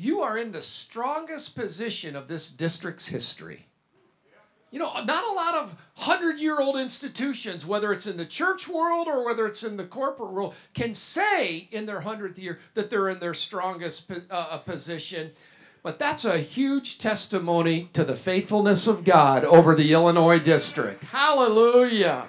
you are in the strongest position of this district's history. You know, not a lot of 100-year-old institutions, whether it's in the church world or whether it's in the corporate world, can say in their 100th year that they're in their strongest position. But that's a huge testimony to the faithfulness of God over the Illinois district. Hallelujah.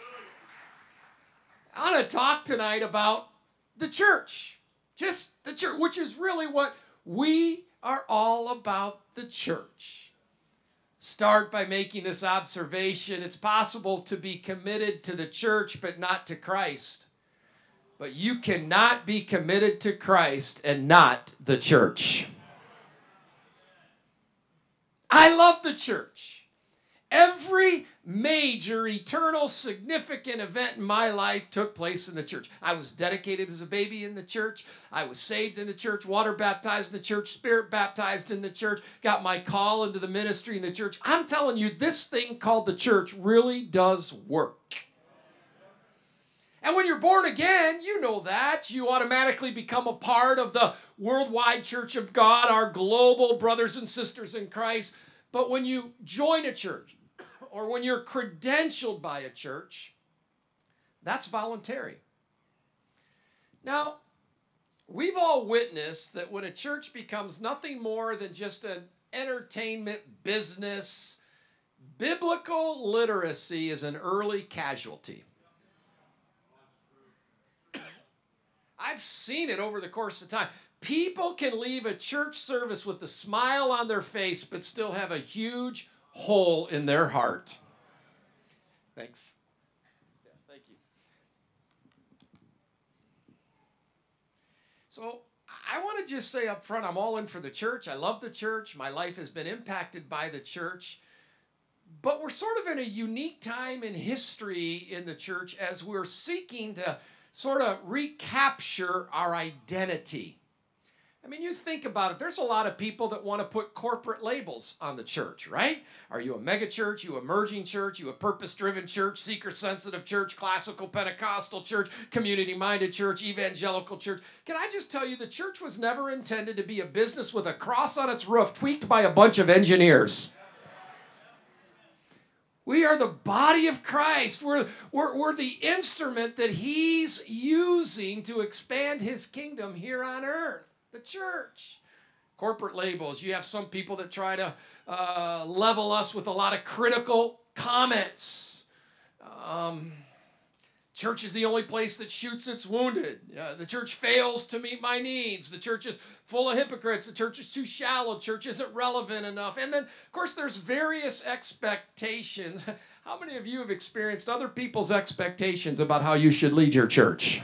I want to talk tonight about the church. Just the church, which is really what we are all about, the church. Start by making this observation. It's possible to be committed to the church but not to Christ. But you cannot be committed to Christ and not the church. I love the church. Every major, eternal, significant event in my life took place in the church. I was dedicated as a baby in the church. I was saved in the church, water baptized in the church, spirit baptized in the church, got my call into the ministry in the church. I'm telling you, this thing called the church really does work. And when you're born again, you know that. You automatically become a part of the worldwide church of God, our global brothers and sisters in Christ. But when you join a church, or when you're credentialed by a church, that's voluntary. Now, we've all witnessed that when a church becomes nothing more than just an entertainment business, biblical literacy is an early casualty. I've seen it over the course of time. People can leave a church service with a smile on their face, but still have a huge hole in their heart. Thanks. Yeah, thank you. So I want to just say up front, I'm all in for the church. I love the church. My life has been impacted by the church. But we're sort of in a unique time in history in the church as we're seeking to sort of recapture our identity. I mean, you think about it. There's a lot of people that want to put corporate labels on the church, right? Are you a mega church? You emerging church? You a purpose-driven church? Seeker-sensitive church? Classical Pentecostal church? Community-minded church? Evangelical church? Can I just tell you, the church was never intended to be a business with a cross on its roof tweaked by a bunch of engineers. We are the body of Christ. We're the instrument that he's using to expand his kingdom here on earth. The church. Corporate labels. You have some people that try to level us with a lot of critical comments. Church is the only place that shoots its wounded. The church fails to meet my needs. The church is full of hypocrites. The church is too shallow. Church isn't relevant enough. And then, of course, there's various expectations. How many of you have experienced other people's expectations about how you should lead your church?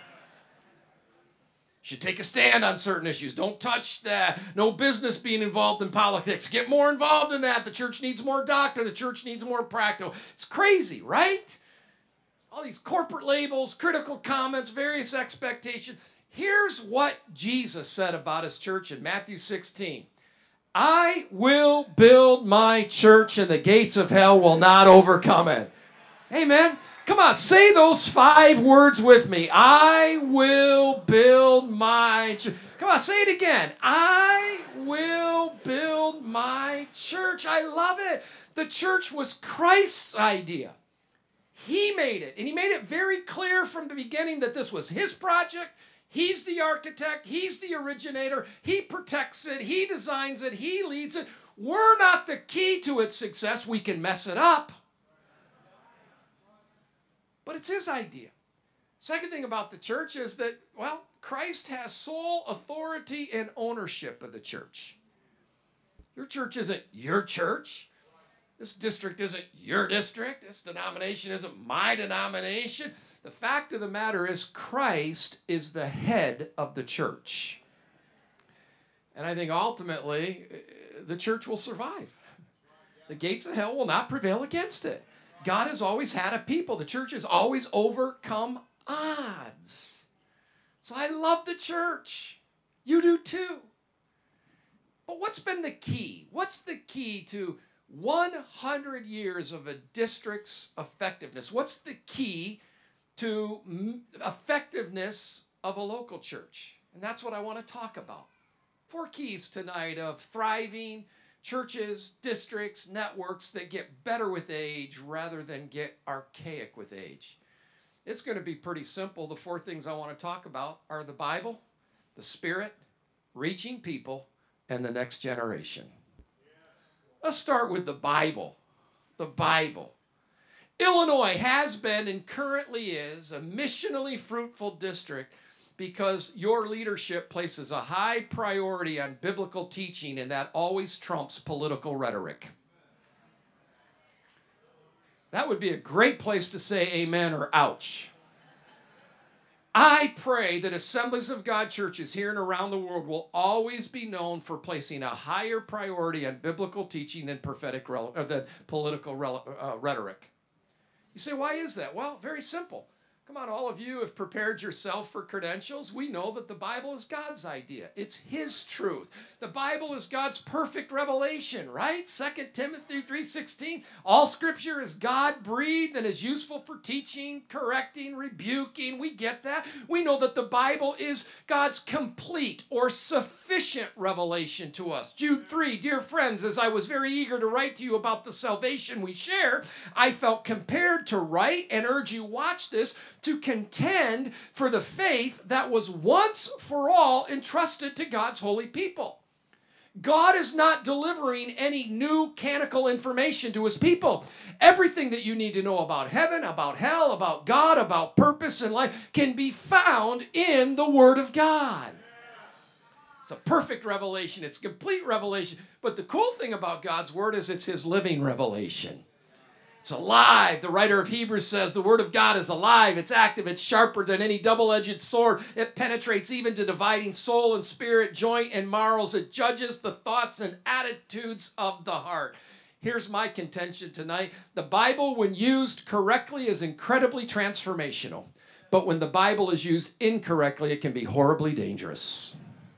Should take a stand on certain issues. Don't touch that. No business being involved in politics. Get more involved in that. The church needs more doctrine. The church needs more practical. It's crazy, right? All these corporate labels, critical comments, various expectations. Here's what Jesus said about his church in Matthew 16. I will build my church and the gates of hell will not overcome it. Amen. Come on, say those 5 words with me. I will build my church. Come on, say it again. I will build my church. I love it. The church was Christ's idea. He made it, and he made it very clear from the beginning that this was his project. He's the architect. He's the originator. He protects it. He designs it. He leads it. We're not the key to its success. We can mess it up. But it's his idea. Second thing about the church is that, well, Christ has sole authority and ownership of the church. Your church isn't your church. This district isn't your district. This denomination isn't my denomination. The fact of the matter is Christ is the head of the church. And I think ultimately the church will survive. The gates of hell will not prevail against it. God has always had a people. The church has always overcome odds. So I love the church. You do too. But what's been the key? What's the key to 100 years of a district's effectiveness? What's the key to effectiveness of a local church? And that's what I want to talk about. 4 keys tonight of thriving churches, districts, networks that get better with age rather than get archaic with age. It's going to be pretty simple. The 4 things I want to talk about are the Bible, the Spirit, reaching people, and the next generation. Let's start with the Bible. The Bible. Illinois has been and currently is a missionally fruitful district because your leadership places a high priority on biblical teaching, and that always trumps political rhetoric. That would be a great place to say amen or ouch. I pray that Assemblies of God churches here and around the world will always be known for placing a higher priority on biblical teaching than than political rhetoric. You say, why is that? Well, very simple. Come on, all of you have prepared yourself for credentials. We know that the Bible is God's idea. It's His truth. The Bible is God's perfect revelation, right? 2 Timothy 3:16. All Scripture is God-breathed and is useful for teaching, correcting, rebuking. We get that. We know that the Bible is God's complete or sufficient revelation to us. Jude 3, dear friends, as I was very eager to write to you about the salvation we share, I felt compelled to write and urge you watch this, to contend for the faith that was once for all entrusted to God's holy people. God is not delivering any new canonical information to His people. Everything that you need to know about heaven, about hell, about God, about purpose in life can be found in the Word of God. It's a perfect revelation. It's complete revelation. But the cool thing about God's Word is it's His living revelation. It's alive. The writer of Hebrews says the Word of God is alive. It's active. It's sharper than any double-edged sword. It penetrates even to dividing soul and spirit, joint and marrows. It judges the thoughts and attitudes of the heart. Here's my contention tonight. The Bible, when used correctly, is incredibly transformational. But when the Bible is used incorrectly, it can be horribly dangerous.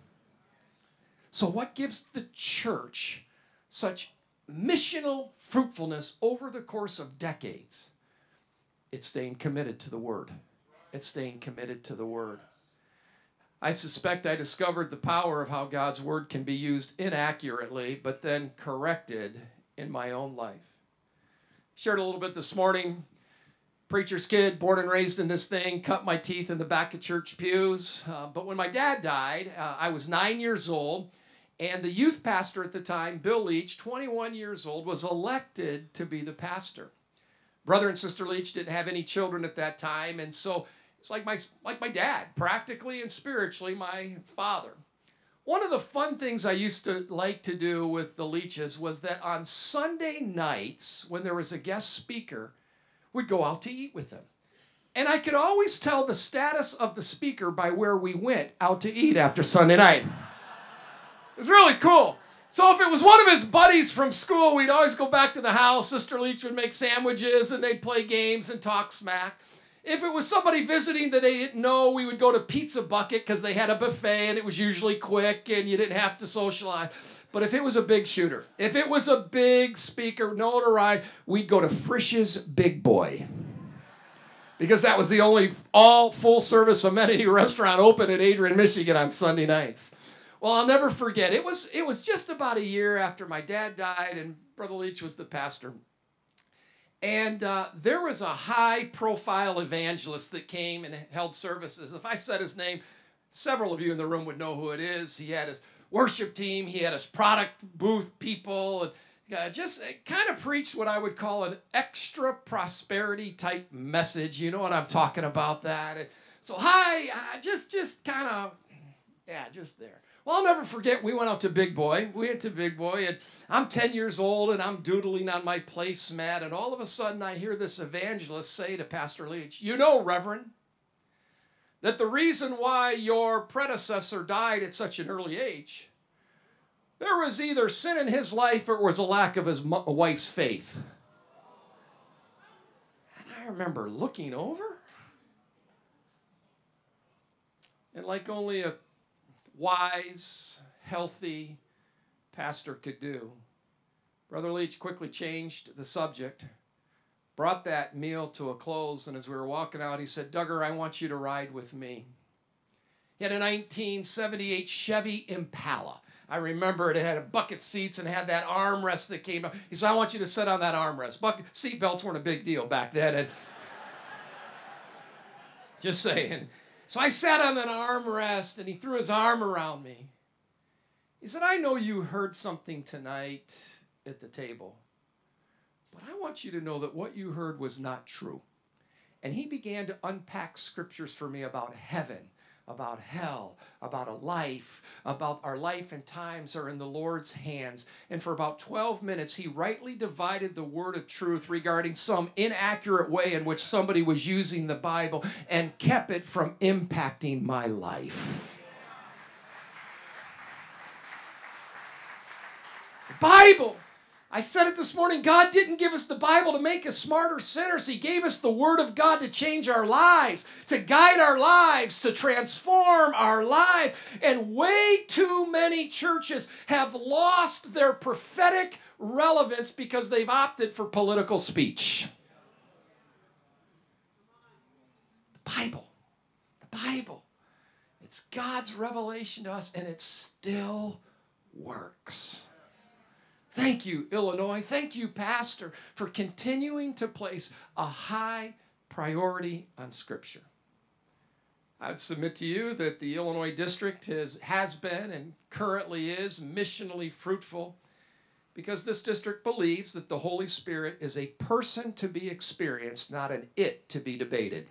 So what gives the church such missional fruitfulness over the course of decades? It's staying committed to the Word. It's staying committed to the Word. I suspect I discovered the power of how God's Word can be used inaccurately, but then corrected in my own life. Shared a little bit this morning. Preacher's kid, born and raised in this thing, cut my teeth in the back of church pews. But when my dad died, I was 9 years old. And the youth pastor at the time, Bill Leach, 21 years old, was elected to be the pastor. Brother and Sister Leach didn't have any children at that time, and so it's like my dad, practically and spiritually my father. One of the fun things I used to like to do with the Leaches was that on Sunday nights, when there was a guest speaker, we'd go out to eat with them. And I could always tell the status of the speaker by where we went out to eat after Sunday night. It's really cool. So if it was one of his buddies from school, we'd always go back to the house. Sister Leach would make sandwiches, and they'd play games and talk smack. If it was somebody visiting that they didn't know, we would go to Pizza Bucket because they had a buffet, and it was usually quick, and you didn't have to socialize. But if it was a big shooter, if it was a big speaker, notoriety, we'd go to Frisch's Big Boy, because that was the only all full-service amenity restaurant open in Adrian, Michigan on Sunday nights. Well, I'll never forget. It was just about a year after my dad died and Brother Leach was the pastor. And there was a high-profile evangelist that came and held services. If I said his name, several of you in the room would know who it is. He had his worship team. He had his product booth people. And just kind of preached what I would call an extra prosperity type message. You know what I'm talking about, that. And so, just kind of, just there. Well, I'll never forget, we went out to Big Boy. We went to Big Boy, and I'm 10 years old, and I'm doodling on my placemat, and all of a sudden I hear this evangelist say to Pastor Leach, "You know, Reverend, that the reason why your predecessor died at such an early age, there was either sin in his life or it was a lack of his wife's faith." And I remember looking over, and like only a wise, healthy pastor could do, Brother Leach quickly changed the subject, brought that meal to a close, and as we were walking out, he said, "Duggar, I want you to ride with me." He had a 1978 Chevy Impala. I remember it had bucket seats and had that armrest that came up. He said, I want you to sit on that armrest. Seat belts weren't a big deal back then. And just saying. So I sat on that armrest, and he threw his arm around me. He said, I know you heard something tonight at the table, but I want you to know that what you heard was not true. And he began to unpack scriptures for me about heaven, about hell, about a life, about our life and times are in the Lord's hands. And for about 12 minutes, he rightly divided the word of truth regarding some inaccurate way in which somebody was using the Bible and kept it from impacting my life. The Bible. I said it this morning, God didn't give us the Bible to make us smarter sinners. He gave us the Word of God to change our lives, to guide our lives, to transform our lives. And way too many churches have lost their prophetic relevance because they've opted for political speech. The Bible. The Bible. It's God's revelation to us, and it still works. Thank you, Illinois. Thank you, Pastor, for continuing to place a high priority on Scripture. I would submit to you that the Illinois district has been and currently is missionally fruitful because this district believes that the Holy Spirit is a person to be experienced, not an it to be debated.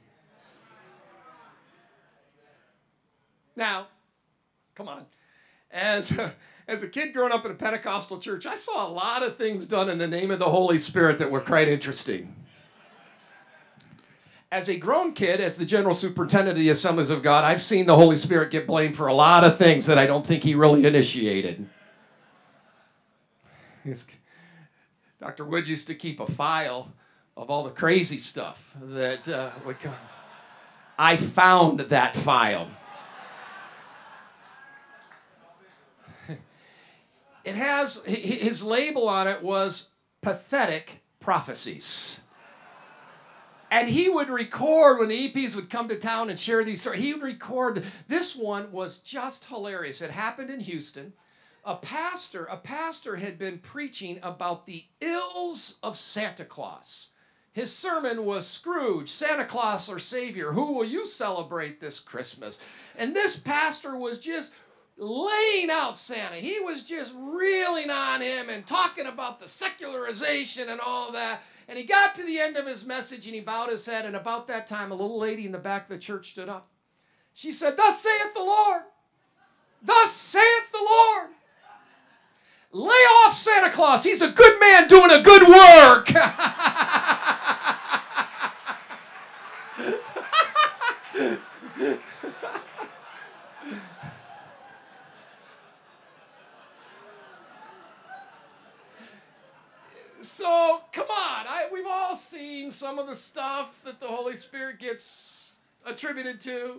Now, come on. As a kid growing up in a Pentecostal church, I saw a lot of things done in the name of the Holy Spirit that were quite interesting. As a grown kid, as the general superintendent of the Assemblies of God, I've seen the Holy Spirit get blamed for a lot of things that I don't think he really initiated. Dr. Wood used to keep a file of all the crazy stuff that would come. I found that file. It has, his label on it was pathetic prophecies. And he would record when the EPs would come to town and share these stories. He would record. This one was just hilarious. It happened in Houston. A pastor had been preaching about the ills of Santa Claus. His sermon was Scrooge, Santa Claus or Savior. Who will you celebrate this Christmas? And this pastor was just laying out Santa. He was just reeling on him and talking about the secularization and all that. And he got to the end of his message and he bowed his head. And about that time, a little lady in the back of the church stood up. She said, "Thus saith the Lord. Thus saith the Lord. Lay off Santa Claus. He's a good man doing a good work." So, come on. We've all seen some of the stuff that the Holy Spirit gets attributed to.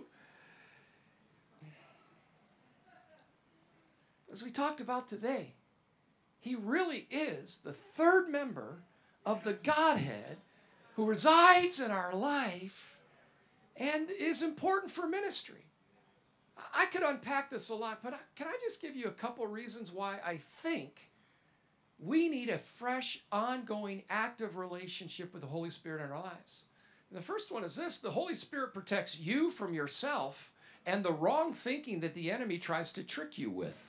As we talked about today, he really is the third member of the Godhead who resides in our life and is important for ministry. I could unpack this a lot, but can I just give you a couple reasons why I think we need a fresh, ongoing, active relationship with the Holy Spirit in our lives? And the first one is this: the Holy Spirit protects you from yourself and the wrong thinking that the enemy tries to trick you with.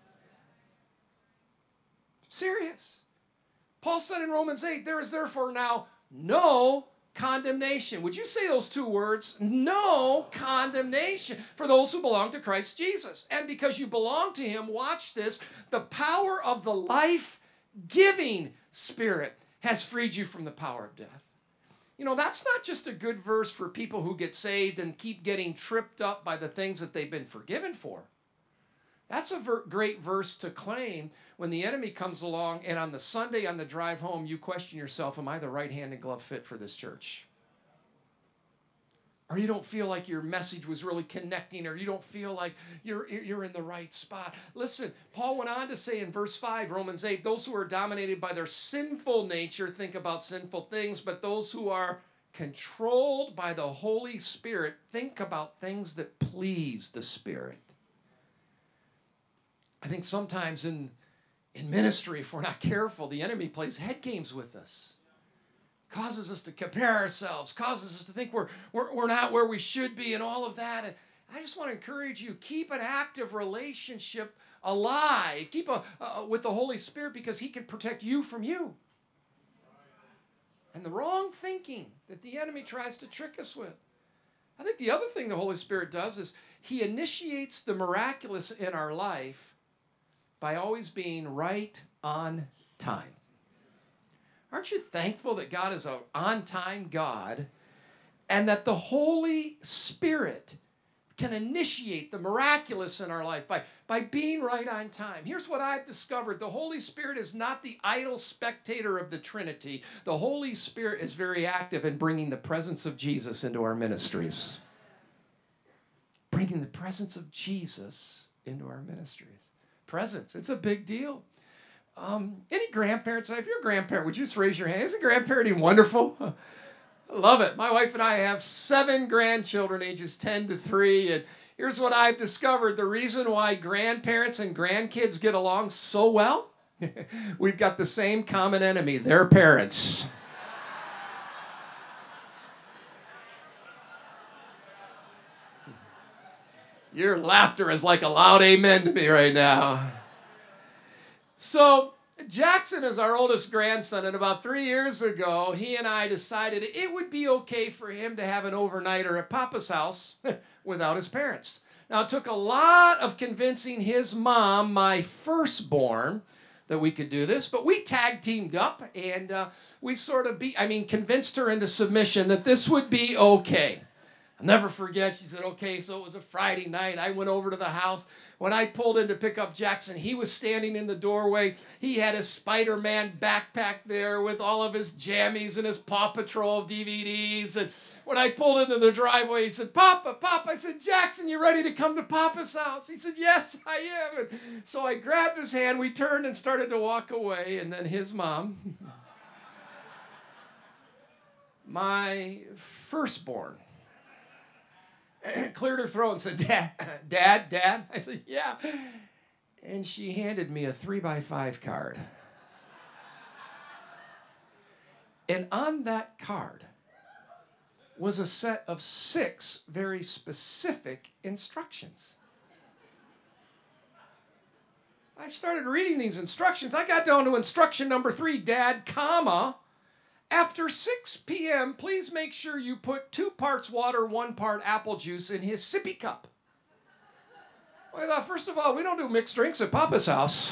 Serious. Paul said in Romans 8, "There is therefore now no condemnation." Would you say those two words? No condemnation for those who belong to Christ Jesus. And because you belong to him, watch this, the power of the life-giving Spirit has freed you from the power of death. You know, that's not just a good verse for people who get saved and keep getting tripped up by the things that they've been forgiven for. That's a great verse to claim when the enemy comes along and on the Sunday on the drive home, you question yourself, am I the right hand and glove fit for this church? Or you don't feel like your message was really connecting, or you don't feel like you're in the right spot. Listen, Paul went on to say in verse 5, Romans 8, those who are dominated by their sinful nature think about sinful things, but those who are controlled by the Holy Spirit think about things that please the Spirit. I think sometimes in ministry, if we're not careful, the enemy plays head games with us. Causes us to compare ourselves, causes us to think we're not where we should be and all of that. And I just want to encourage you, keep an active relationship alive. Keep with the Holy Spirit, because he can protect you from you. And the wrong thinking that the enemy tries to trick us with. I think the other thing the Holy Spirit does is he initiates the miraculous in our life by always being right on time. Aren't you thankful that God is an on-time God and that the Holy Spirit can initiate the miraculous in our life by being right on time? Here's what I've discovered. The Holy Spirit is not the idle spectator of the Trinity. The Holy Spirit is very active in bringing the presence of Jesus into our ministries. Bringing the presence of Jesus into our ministries. Presence, it's a big deal. Any grandparents? If you're a grandparent, would you just raise your hand? Isn't grandparenting wonderful? I love it. My wife and I have 7 grandchildren, ages 10 to 3. And here's what I've discovered. The reason why grandparents and grandkids get along so well, we've got the same common enemy, their parents. Your laughter is like a loud amen to me right now. So Jackson is our oldest grandson, and about 3 years ago, he and I decided it would be okay for him to have an overnighter at Papa's house without his parents. Now, it took a lot of convincing his mom, my firstborn, that we could do this, but we tag teamed up, and we sort of convinced her into submission that this would be okay. I'll never forget, she said, okay, so it was a Friday night. I went over to the house. When I pulled in to pick up Jackson, he was standing in the doorway. He had his Spider-Man backpack there with all of his jammies and his Paw Patrol DVDs. And when I pulled into the driveway, he said, Papa. I said, Jackson, you ready to come to Papa's house? He said, yes, I am. And so I grabbed his hand. We turned and started to walk away. And then his mom, my firstborn, cleared her throat and said, Dad. I said, yeah. And she handed me a 3x5 card. And on that card was a set of 6 very specific instructions. I started reading these instructions. I got down to instruction number 3, Dad, after 6 p.m., please make sure you put 2 parts water, 1 part apple juice in his sippy cup. Well, I thought, first of all, we don't do mixed drinks at Papa's house.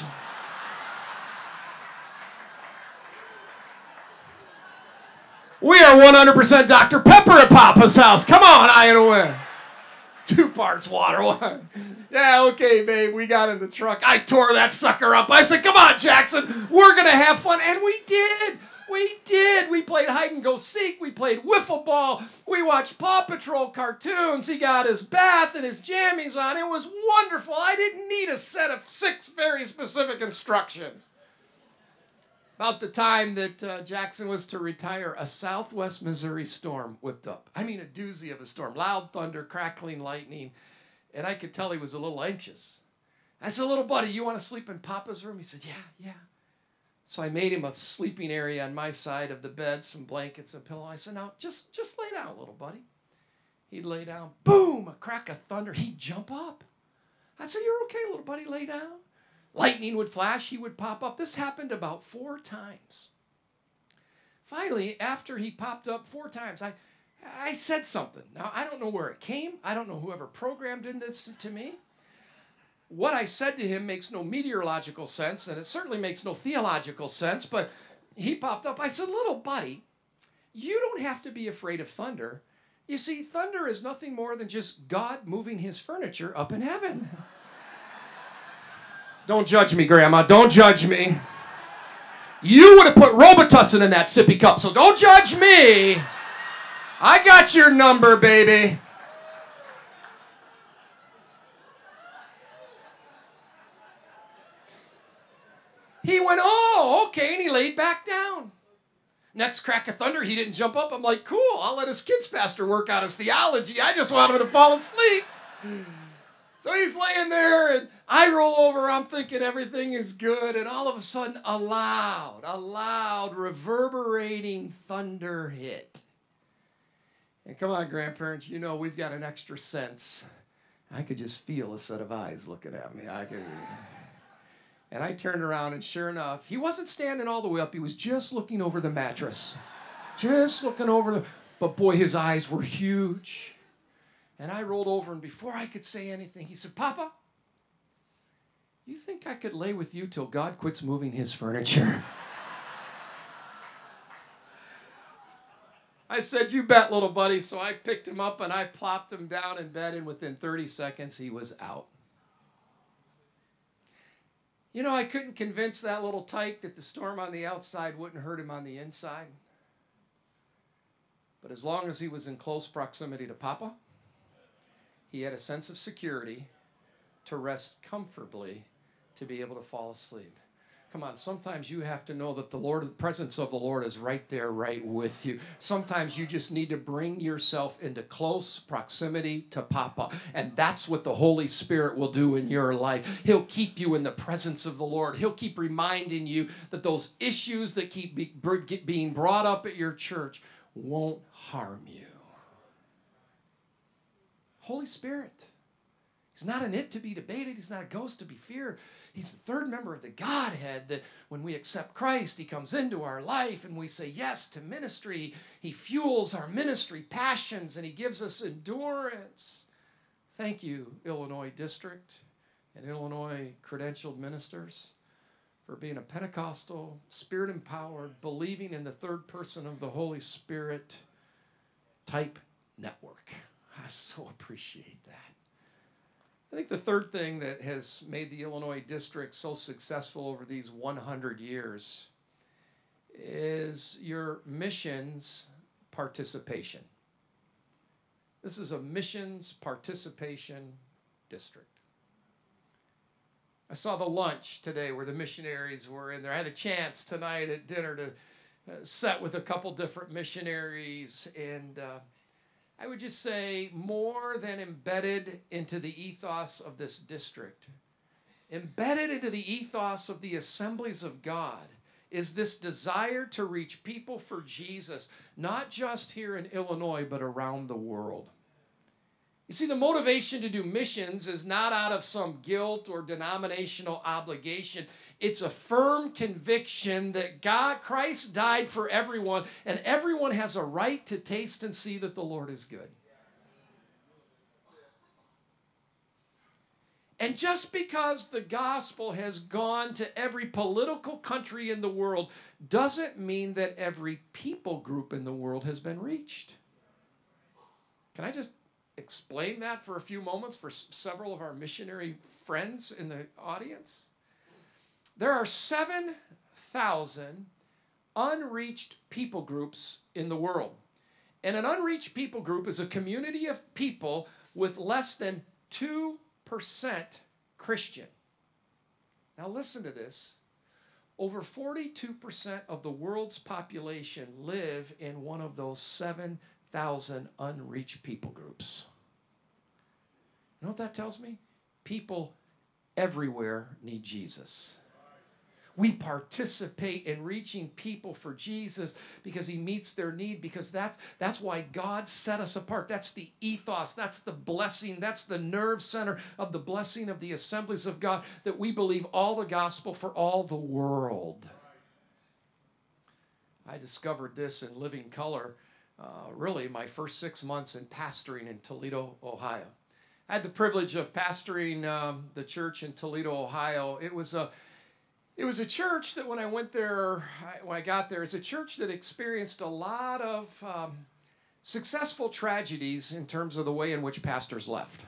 We are 100% Dr. Pepper at Papa's house. Come on, Iowa. 2 parts water, 1. Yeah, okay, babe, we got in the truck. I tore that sucker up. I said, come on, Jackson, we're going to have fun. And we did. We played hide and go seek. We played wiffle ball. We watched Paw Patrol cartoons. He got his bath and his jammies on. It was wonderful. I didn't need a set of 6 very specific instructions. About the time that Jackson was to retire, a Southwest Missouri storm whipped up. I mean, a doozy of a storm. Loud thunder, crackling lightning. And I could tell he was a little anxious. I said, little buddy, you want to sleep in Papa's room? He said, yeah. So I made him a sleeping area on my side of the bed, some blankets and pillow. I said, now, just lay down, little buddy. He'd lay down. Boom, a crack of thunder. He'd jump up. I said, you're okay, little buddy, lay down. Lightning would flash. He would pop up. This happened about 4 times. Finally, after he popped up 4 times, I said something. Now, I don't know where it came. I don't know whoever programmed in this to me. What I said to him makes no meteorological sense, and it certainly makes no theological sense, but he popped up. I said, little buddy, you don't have to be afraid of thunder. You see, thunder is nothing more than just God moving his furniture up in heaven. Don't judge me, Grandma. Don't judge me. You would have put Robitussin in that sippy cup, so don't judge me. I got your number, baby. He went, oh, okay, and he laid back down. Next crack of thunder, he didn't jump up. I'm like, cool, I'll let his kids pastor work out his theology. I just want him to fall asleep. So he's laying there, and I roll over. I'm thinking everything is good, and all of a sudden, a loud, reverberating thunder hit. And come on, grandparents, you know we've got an extra sense. I could just feel a set of eyes looking at me. And I turned around, and sure enough, he wasn't standing all the way up. He was just looking over the mattress. Just looking over the... But boy, his eyes were huge. And I rolled over, and before I could say anything, he said, Papa, you think I could lay with you till God quits moving his furniture? I said, you bet, little buddy. So I picked him up, and I plopped him down in bed, and within 30 seconds, he was out. You know, I couldn't convince that little tyke that the storm on the outside wouldn't hurt him on the inside. But as long as he was in close proximity to Papa, he had a sense of security to rest comfortably, to be able to fall asleep. Come on, sometimes you have to know that the presence of the Lord is right there, right with you. Sometimes you just need to bring yourself into close proximity to Papa. And that's what the Holy Spirit will do in your life. He'll keep you in the presence of the Lord. He'll keep reminding you that those issues that keep being brought up at your church won't harm you. Holy Spirit. He's not an it to be debated. He's not a ghost to be feared. He's the third member of the Godhead that when we accept Christ, he comes into our life and we say yes to ministry. He fuels our ministry passions and he gives us endurance. Thank you, Illinois District and Illinois credentialed ministers, for being a Pentecostal, Spirit-empowered, believing in the third person of the Holy Spirit type network. I so appreciate that. I think the third thing that has made the Illinois District so successful over these 100 years is your missions participation. This is a missions participation district. I saw the lunch today where the missionaries were in there. I had a chance tonight at dinner to sit with a couple different missionaries, and I would just say more than embedded into the ethos of this district, embedded into the ethos of the Assemblies of God, is this desire to reach people for Jesus, not just here in Illinois, but around the world. You see, the motivation to do missions is not out of some guilt or denominational obligation. It's a firm conviction that Christ died for everyone, and everyone has a right to taste and see that the Lord is good. And just because the gospel has gone to every political country in the world doesn't mean that every people group in the world has been reached. Can I just explain that for a few moments for several of our missionary friends in the audience? There are 7,000 unreached people groups in the world. And an unreached people group is a community of people with less than 2% Christian. Now listen to this. Over 42% of the world's population live in one of those 7,000 unreached people groups. You know what that tells me? People everywhere need Jesus. We participate in reaching people for Jesus because he meets their need, because that's why God set us apart. That's the ethos, that's the blessing, that's the nerve center of the blessing of the Assemblies of God, that we believe all the gospel for all the world. I discovered this in living color, really my first 6 months in pastoring in Toledo, Ohio. I had the privilege of pastoring the church in Toledo, Ohio. It was a church that when I got there, it's a church that experienced a lot of successful tragedies in terms of the way in which pastors left.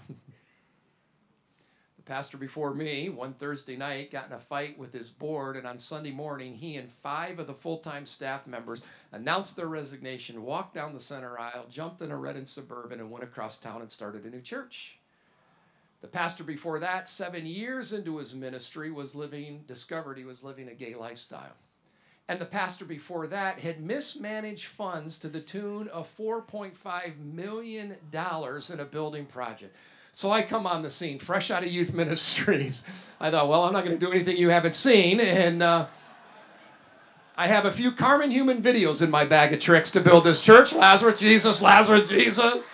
The pastor before me, one Thursday night, got in a fight with his board, and on Sunday morning, he and 5 of the full-time staff members announced their resignation, walked down the center aisle, jumped in a red and Suburban, and went across town and started a new church. The pastor before that, 7 years into his ministry, discovered he was living a gay lifestyle. And the pastor before that had mismanaged funds to the tune of $4.5 million in a building project. So I come on the scene, fresh out of youth ministries. I thought, well, I'm not going to do anything you haven't seen. And I have a few Carmen Human videos in my bag of tricks to build this church. Lazarus, Jesus, Lazarus, Jesus.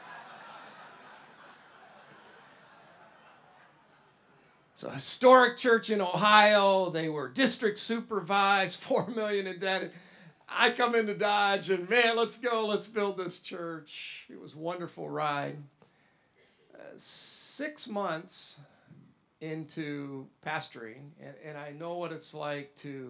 It's a historic church in Ohio. They were district supervised, $4 million in debt. I come into Dodge and, man, let's go. Let's build this church. It was a wonderful ride. 6 months into pastoring, and I know what it's like to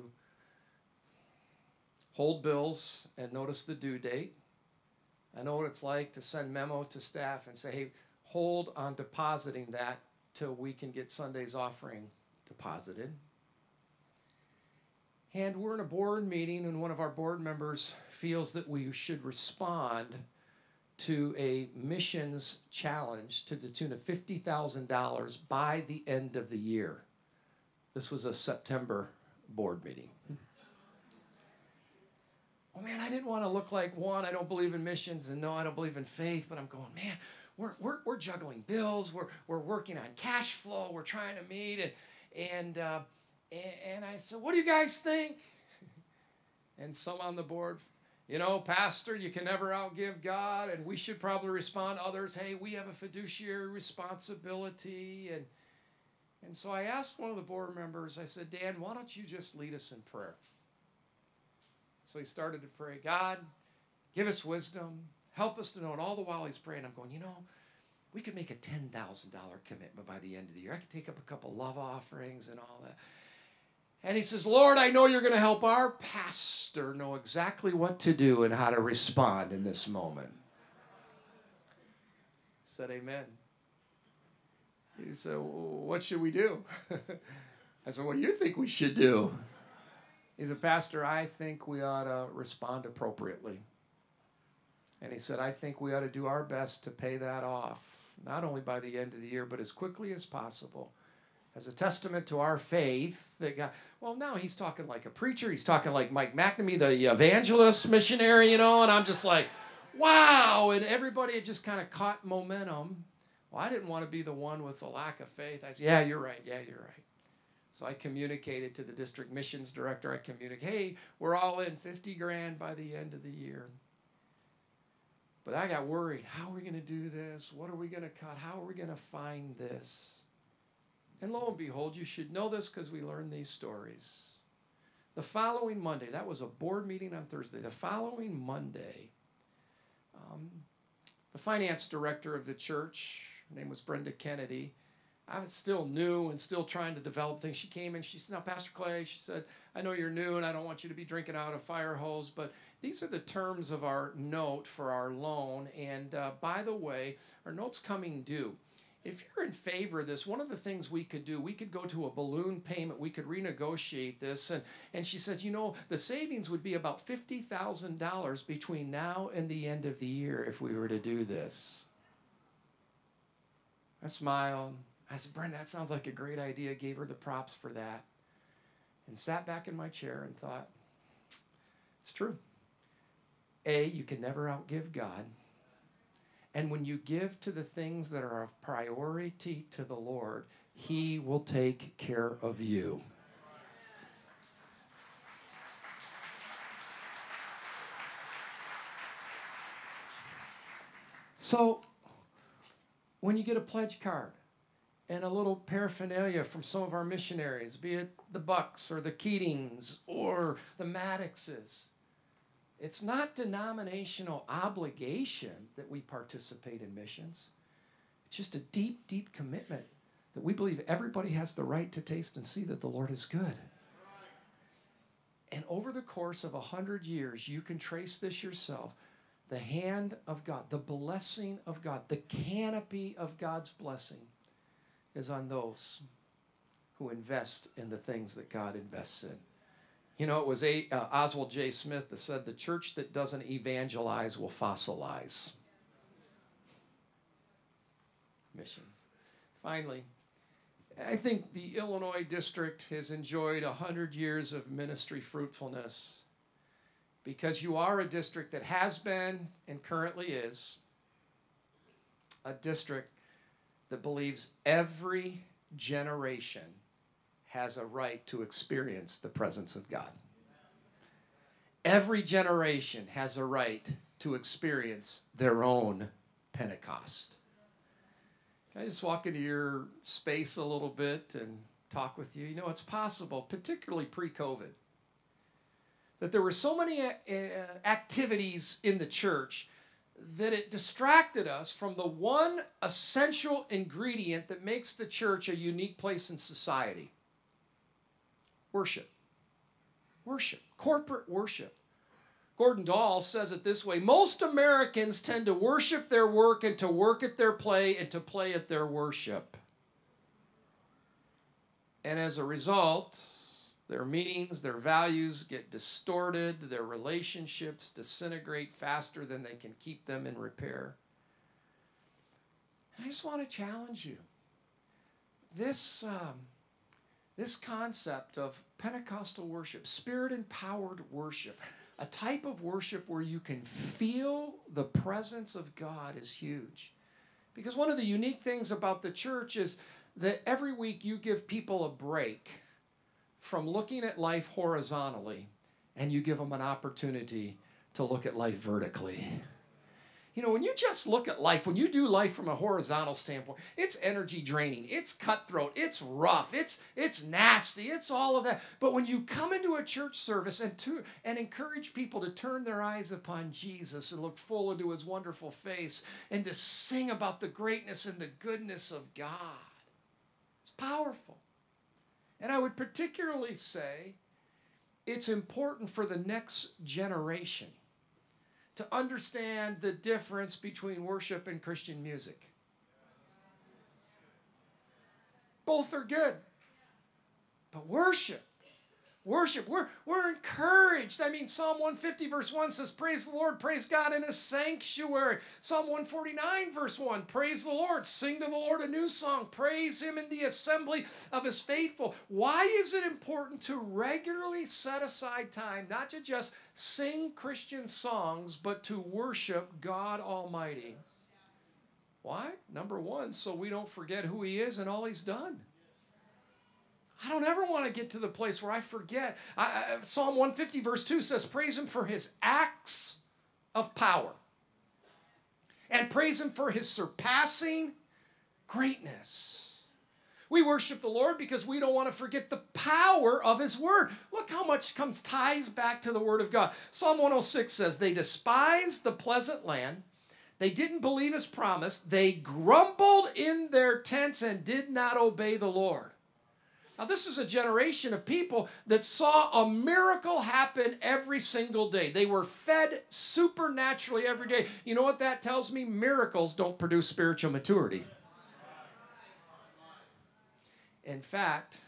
hold bills and notice the due date. I know what it's like to send memo to staff and say, hey, hold on depositing that till we can get Sunday's offering deposited. And we're in a board meeting, and one of our board members feels that we should respond to a missions challenge to the tune of $50,000 by the end of the year. This was a September board meeting. Oh man, I didn't want to look like, one, I don't believe in missions, and no, I don't believe in faith, but I'm going, man, we're juggling bills, we're working on cash flow, we're trying to meet, and I said, what do you guys think? And some on the board, Pastor, you can never outgive God, and we should probably respond to others, hey, we have a fiduciary responsibility, and so I asked one of the board members, I said, Dan, why don't you just lead us in prayer? So he started to pray, God, give us wisdom, help us to know, and all the while he's praying, I'm going, we could make a $10,000 commitment by the end of the year. I could take up a couple love offerings and all that. And he says, Lord, I know you're going to help our pastor know exactly what to do and how to respond in this moment. I said, amen. He said, what should we do? I said, what do you think we should do? He said, Pastor, I think we ought to respond appropriately. And he said, I think we ought to do our best to pay that off, not only by the end of the year, but as quickly as possible, as a testament to our faith that God, well, now he's talking like a preacher. He's talking like Mike McNamee, the evangelist missionary, and I'm just like, wow. And everybody had just kind of caught momentum. Well, I didn't want to be the one with the lack of faith. I said, yeah, you're right. So I communicated to the district missions director. I communicated, hey, we're all in $50,000 by the end of the year. But I got worried. How are we going to do this? What are we going to cut? How are we going to find this? And lo and behold, you should know this because we learned these stories. The following Monday, that was a board meeting on Thursday. The following Monday, the finance director of the church, her name was Brenda Kennedy. I was still new and still trying to develop things. She came in, she said, now, Pastor Clay, she said, I know you're new and I don't want you to be drinking out of a fire hose, but these are the terms of our note for our loan. And by the way, our note's coming due. If you're in favor of this, one of the things we could do, we could go to a balloon payment. We could renegotiate this. And she said, the savings would be about $50,000 between now and the end of the year if we were to do this. I smiled. I said, Brenda, that sounds like a great idea. Gave her the props for that. And sat back in my chair and thought, it's true. A, you can never outgive God. And when you give to the things that are of priority to the Lord, He will take care of you. So, when you get a pledge card and a little paraphernalia from some of our missionaries, be it the Bucks or the Keatings or the Maddoxes, it's not denominational obligation that we participate in missions. It's just a deep, deep commitment that we believe everybody has the right to taste and see that the Lord is good. And over the course of 100 years, you can trace this yourself. The hand of God, the blessing of God, the canopy of God's blessing is on those who invest in the things that God invests in. It was Oswald J. Smith that said, the church that doesn't evangelize will fossilize. Missions. Finally, I think the Illinois district has enjoyed 100 years of ministry fruitfulness because you are a district that has been and currently is a district that believes every generation has a right to experience the presence of God. Every generation has a right to experience their own Pentecost. Can I just walk into your space a little bit and talk with you? You know, it's possible, particularly pre-COVID, that there were so many activities in the church that it distracted us from the one essential ingredient that makes the church a unique place in society. Worship. Worship. Corporate worship. Gordon Dahl says it this way: most Americans tend to worship their work and to work at their play and to play at their worship. And as a result, their meanings, their values get distorted, their relationships disintegrate faster than they can keep them in repair. And I just want to challenge you. This concept of Pentecostal worship, Spirit-empowered worship, a type of worship where you can feel the presence of God, is huge. Because one of the unique things about the church is that every week you give people a break from looking at life horizontally, and you give them an opportunity to look at life vertically. You know, when you just look at life, when you do life from a horizontal standpoint, it's energy draining, it's cutthroat, it's rough, it's nasty, it's all of that. But when you come into a church service and encourage people to turn their eyes upon Jesus and look full into his wonderful face and to sing about the greatness and the goodness of God, it's powerful. And I would particularly say it's important for the next generation to understand the difference between worship and Christian music. Both are good. But worship, we're encouraged. I mean, Psalm 150 verse 1 says, praise the Lord, praise God in his sanctuary. Psalm 149 verse 1, praise the Lord, sing to the Lord a new song, praise him in the assembly of his faithful. Why is it important to regularly set aside time, not to just sing Christian songs, but to worship God Almighty? Why? Number one, so we don't forget who he is and all he's done. I don't ever want to get to the place where I forget. Psalm 150 verse 2 says, praise him for his acts of power. And praise him for his surpassing greatness. We worship the Lord because we don't want to forget the power of his word. Look how much ties back to the word of God. Psalm 106 says, they despised the pleasant land. They didn't believe his promise. They grumbled in their tents and did not obey the Lord. Now, this is a generation of people that saw a miracle happen every single day. They were fed supernaturally every day. You know what that tells me? Miracles don't produce spiritual maturity. In fact,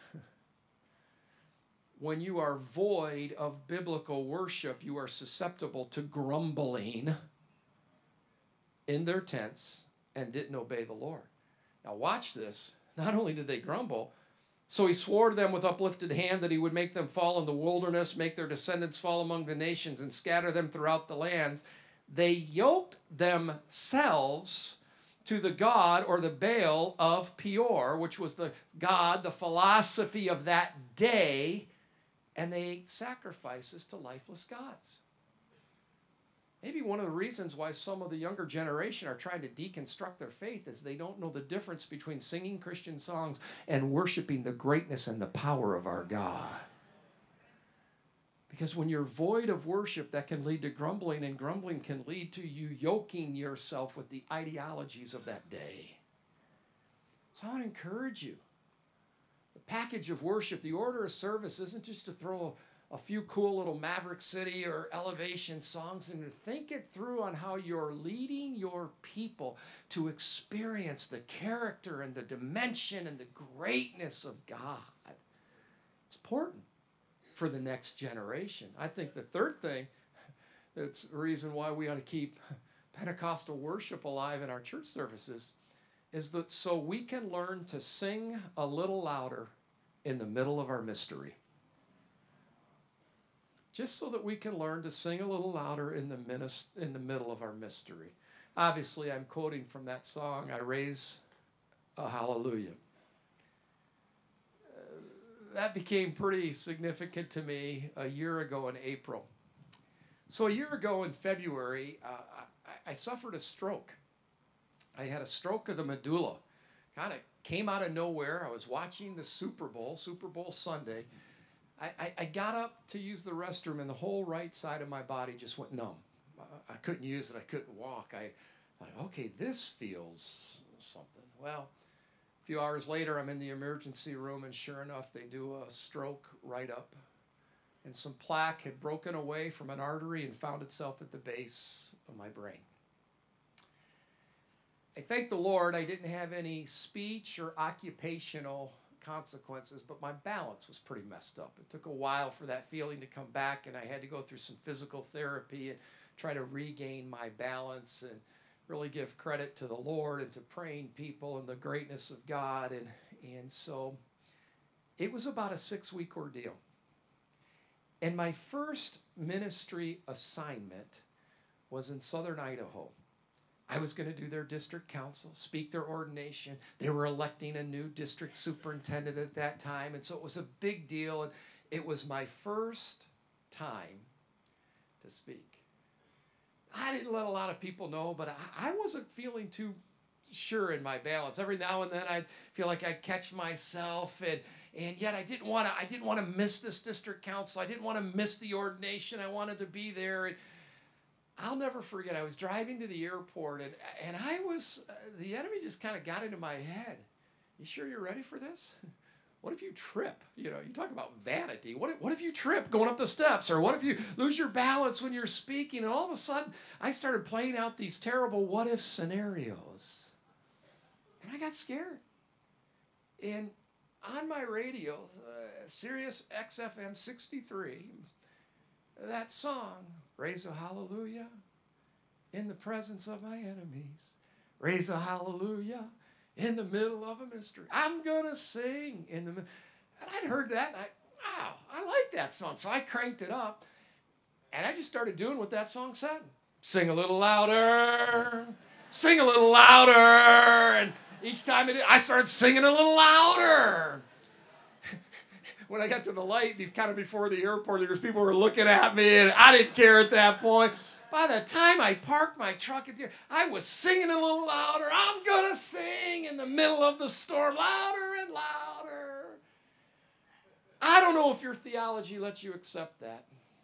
when you are void of biblical worship, you are susceptible to grumbling in their tents and didn't obey the Lord. Now, watch this. Not only did they grumble, so he swore to them with uplifted hand that he would make them fall in the wilderness, make their descendants fall among the nations, and scatter them throughout the lands. They yoked themselves to the god or the Baal of Peor, which was the god, the philosophy of that day, and they ate sacrifices to lifeless gods. Maybe one of the reasons why some of the younger generation are trying to deconstruct their faith is they don't know the difference between singing Christian songs and worshiping the greatness and the power of our God. Because when you're void of worship, that can lead to grumbling, and grumbling can lead to you yoking yourself with the ideologies of that day. So I want to encourage you. The package of worship, the order of service, isn't just to throw a few cool little Maverick City or Elevation songs, and to think it through on how you're leading your people to experience the character and the dimension and the greatness of God. It's important for the next generation. I think the third thing that's the reason why we ought to keep Pentecostal worship alive in our church services is that so we can learn to sing a little louder in the middle of our mystery. Just so that we can learn to sing a little louder in the middle of our mystery. Obviously, I'm quoting from that song, I Raise a hallelujah. That became pretty significant to me a year ago in April. So a year ago in February, I suffered a stroke. I had a stroke of the medulla. Kind of came out of nowhere. I was watching the Super Bowl Sunday. I got up to use the restroom, and the whole right side of my body just went numb. I couldn't use it. I couldn't walk. I thought, okay, this feels something. Well, a few hours later, I'm in the emergency room, and sure enough, they do a stroke write-up. And some plaque had broken away from an artery and found itself at the base of my brain. I thank the Lord I didn't have any speech or occupational consequences, but my balance was pretty messed up. It took a while for that feeling to come back, and I had to go through some physical therapy and try to regain my balance and really give credit to the Lord and to praying people and the greatness of God. And so it was about a 6-week ordeal. And my first ministry assignment was in southern Idaho. I was going to do their district council, speak their ordination. They were electing a new district superintendent at that time, and so it was a big deal. And it was my first time to speak. I didn't let a lot of people know, but I wasn't feeling too sure in my balance. Every now and then I'd feel like I'd catch myself, and yet I didn't want to miss this district council. I didn't want to miss the ordination. I wanted to be there. And I'll never forget, I was driving to the airport, and the enemy just kind of got into my head. You sure you're ready for this? What if you trip? You talk about vanity. What if you trip going up the steps? Or what if you lose your balance when you're speaking? And all of a sudden, I started playing out these terrible what-if scenarios. And I got scared. And on my radio, Sirius XFM 63, that song, raise a hallelujah in the presence of my enemies. Raise a hallelujah in the middle of a mystery. I'm going to sing in the middle. And I'd heard that, and wow, I like that song. So I cranked it up, and I just started doing what that song said. Sing a little louder. Sing a little louder. And each time I started singing a little louder. When I got to the light, kind of before the airport, there was people who were looking at me, and I didn't care at that point. By the time I parked my truck at the I was singing a little louder. I'm going to sing in the middle of the storm, louder and louder. I don't know if your theology lets you accept that.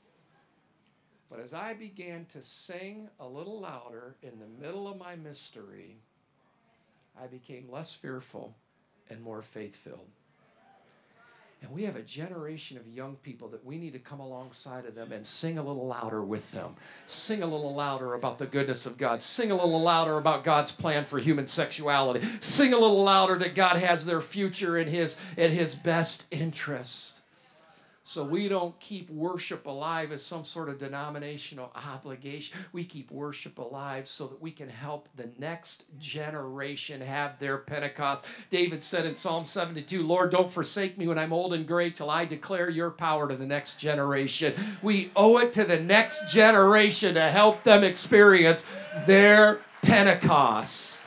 But as I began to sing a little louder in the middle of my mystery, I became less fearful and more faith-filled. And we have a generation of young people that we need to come alongside of them and sing a little louder with them. Sing a little louder about the goodness of God. Sing a little louder about God's plan for human sexuality. Sing a little louder that God has their future in His best interest. So we don't keep worship alive as some sort of denominational obligation. We keep worship alive so that we can help the next generation have their Pentecost. David said in Psalm 72, Lord, don't forsake me when I'm old and gray till I declare your power to the next generation. We owe it to the next generation to help them experience their Pentecost.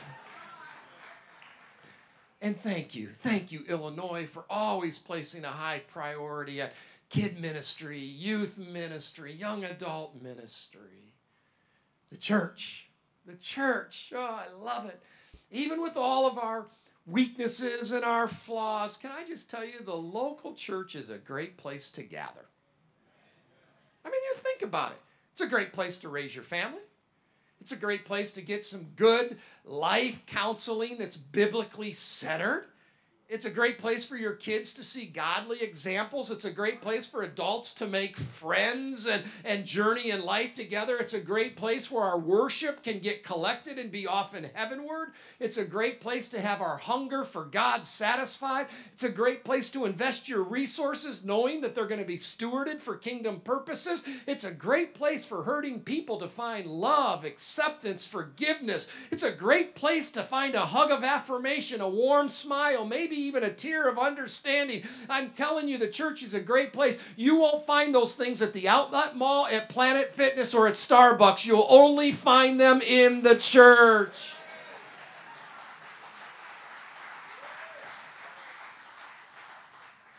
And thank you, Illinois, for always placing a high priority at kid ministry, youth ministry, young adult ministry. The church, oh, I love it. Even with all of our weaknesses and our flaws, can I just tell you, the local church is a great place to gather. I mean, you think about it. It's a great place to raise your family. It's a great place to get some good life counseling that's biblically centered. It's a great place for your kids to see godly examples. It's a great place for adults to make friends and journey in life together. It's a great place where our worship can get collected and be often heavenward. It's a great place to have our hunger for God satisfied. It's a great place to invest your resources knowing that they're going to be stewarded for kingdom purposes. It's a great place for hurting people to find love, acceptance, forgiveness. It's a great place to find a hug of affirmation, a warm smile, maybe even a tear of understanding. I'm telling you, the church is a great place. You won't find those things at the Outlet Mall, at Planet Fitness, or at Starbucks. You'll only find them in the church.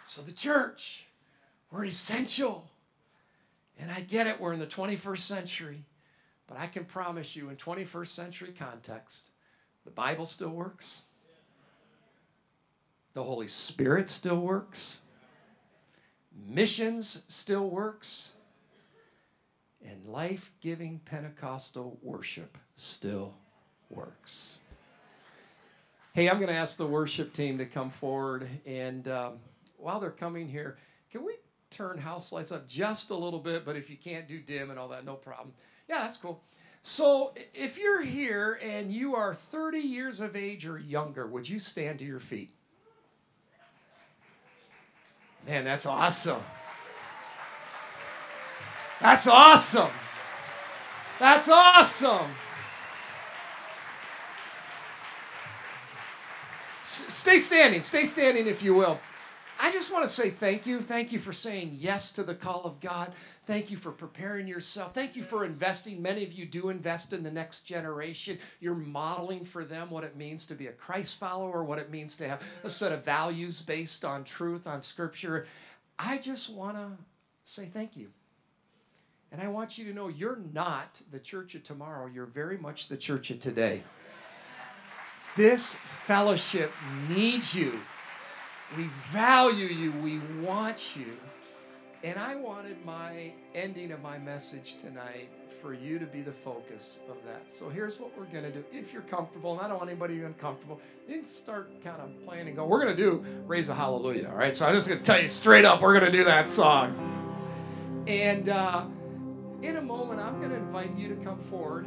So the church, we're essential. And I get it, we're in the 21st century. But I can promise you, in 21st century context, the Bible still works. The Holy Spirit still works. Missions still works. And life-giving Pentecostal worship still works. Hey, I'm going to ask the worship team to come forward. And while they're coming here, can we turn house lights up just a little bit? But if you can't do dim and all that, no problem. Yeah, that's cool. So if you're here and you are 30 years of age or younger, would you stand to your feet? Man, that's awesome. That's awesome. That's awesome. Stay standing if you will. I just want to say thank you. Thank you for saying yes to the call of God. Thank you for preparing yourself. Thank you for investing. Many of you do invest in the next generation. You're modeling for them what it means to be a Christ follower, what it means to have a set of values based on truth, on Scripture. I just want to say thank you. And I want you to know you're not the church of tomorrow. You're very much the church of today. This fellowship needs you. We value you. We want you. And I wanted my ending of my message tonight for you to be the focus of that. So here's what we're going to do. If you're comfortable, and I don't want anybody to be uncomfortable, you can start kind of playing and go. We're going to do Raise a Hallelujah, all right? So I'm just going to tell you straight up, we're going to do that song. And in a moment, I'm going to invite you to come forward.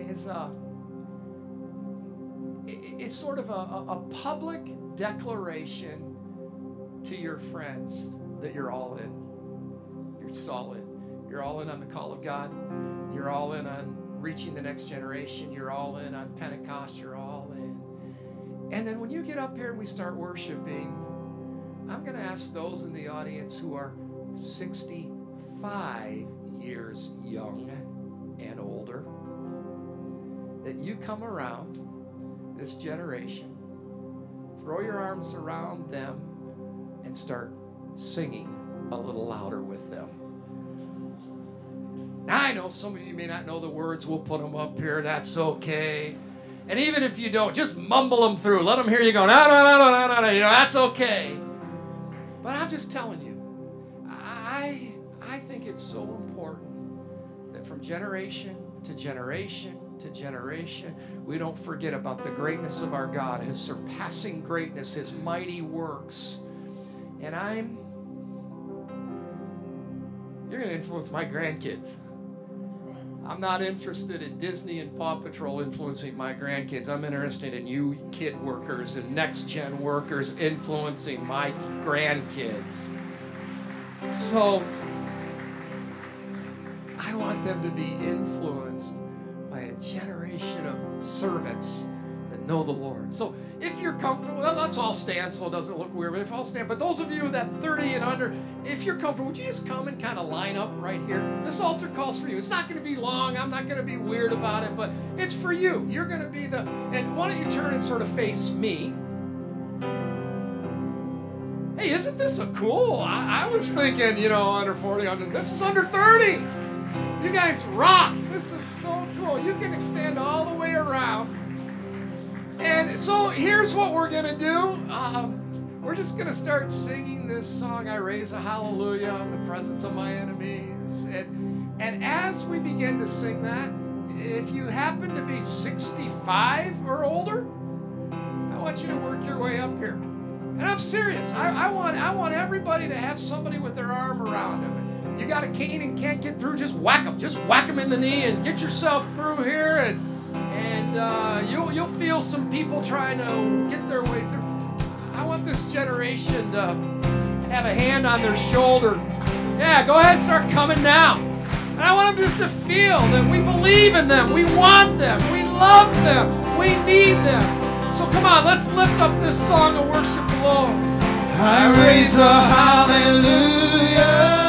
It's sort of a public declaration to your friends that you're all in. You're solid. You're all in on the call of God. You're all in on reaching the next generation. You're all in on Pentecost. You're all in. And then when you get up here and we start worshiping, I'm going to ask those in the audience who are 65 years young and older that you come around this generation, throw your arms around them, and start singing a little louder with them. Now, I know some of you may not know the words. We'll put them up here. That's okay. And even if you don't, just mumble them through. Let them hear you go, no, no, no, no, no, no. You know, that's okay. But I'm just telling you, I think it's so important that from generation to generation to generation, we don't forget about the greatness of our God, His surpassing greatness, His mighty works. And you're going to influence my grandkids. I'm not interested in Disney and Paw Patrol influencing my grandkids. I'm interested in you kid workers and next-gen workers influencing my grandkids. So I want them to be influenced by a generation of servants that know the Lord. So if you're comfortable, well, let's all stand so it doesn't look weird, but if I'll stand. But those of you that 30 and under, if you're comfortable, would you just come and kind of line up right here? This altar calls for you. It's not going to be long. I'm not going to be weird about it, but it's for you. You're going to be and why don't you turn and sort of face me? Hey, isn't this a cool? I was thinking, under 40, this is under 30. You guys rock. This is so cool. You can extend all the way around. And so here's what we're going to do. We're just going to start singing this song, I Raise a Hallelujah in the Presence of My Enemies. And as we begin to sing that, if you happen to be 65 or older, I want you to work your way up here. And I'm serious. I want everybody to have somebody with their arm around them. You got a cane and can't get through, just whack them. Just whack them in the knee and get yourself through here. And you'll feel some people trying to get their way through. I want this generation to have a hand on their shoulder. Yeah, go ahead and start coming now. And I want them just to feel that we believe in them. We want them. We love them. We need them. So come on, let's lift up this song and worship the Lord. I raise a hallelujah.